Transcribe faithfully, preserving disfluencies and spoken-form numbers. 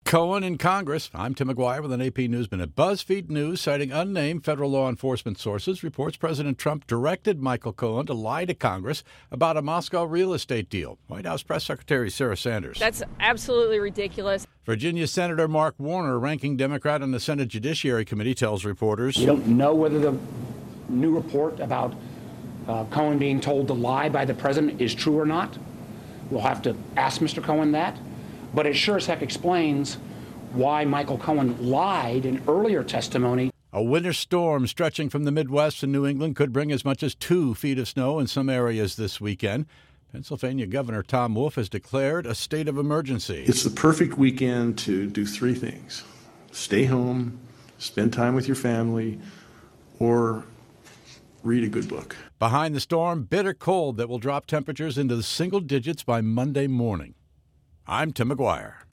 Cohen in Congress. I'm Tim McGuire with an A P Newsminute. BuzzFeed News, citing unnamed federal law enforcement sources, reports President Trump directed Michael Cohen to lie to Congress about a Moscow real estate deal. White House Press Secretary Sarah Sanders. That's absolutely ridiculous. Virginia Senator Mark Warner, ranking Democrat on the Senate Judiciary Committee, tells reporters, "We don't know whether the new report about uh, Cohen being told to lie by the president is true or not. We'll have to ask Mister Cohen that. But it sure as heck explains why Michael Cohen lied in earlier testimony." A winter storm stretching from the Midwest to New England could bring as much as two feet of snow in some areas this weekend. Pennsylvania Governor Tom Wolf has declared a state of emergency. It's the perfect weekend to do three things: stay home, spend time with your family, or read a good book. Behind the storm, bitter cold that will drop temperatures into the single digits by Monday morning. I'm Tim McGuire.